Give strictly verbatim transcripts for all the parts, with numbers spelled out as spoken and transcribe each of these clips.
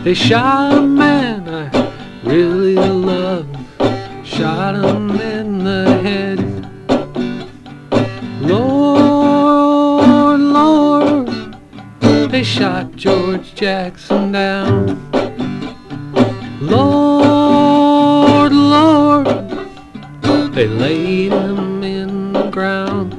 They shot a man I really loved, shot him in the head. Lord, Lord, they shot George Jackson down. Lord, Lord, they laid him in the ground.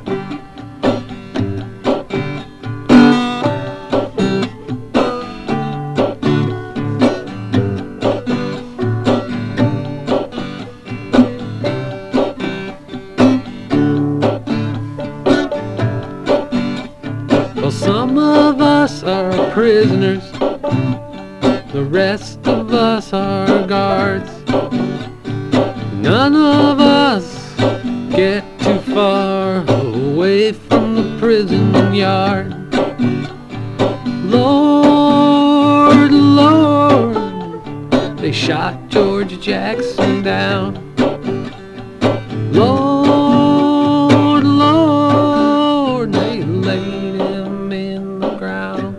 Well, some of us are prisoners, the rest of us are guards. None of us get too far away from the prison yard. Lord, Lord, they shot George Jackson down. Lord, Lord, they laid him in the ground.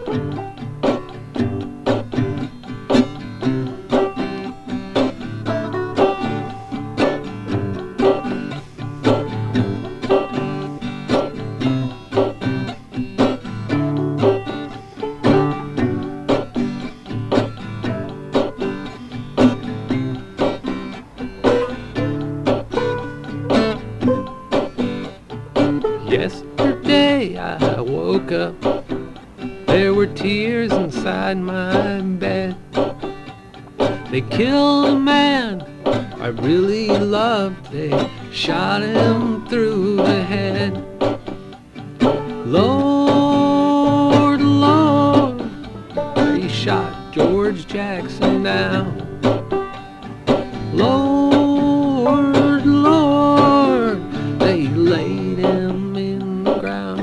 Yesterday I woke up, there were tears inside my bed. They killed a man I really loved, they shot him through the head. Lord, Lord, they shot George Jackson down. Lord, Lord, they laid him in the ground.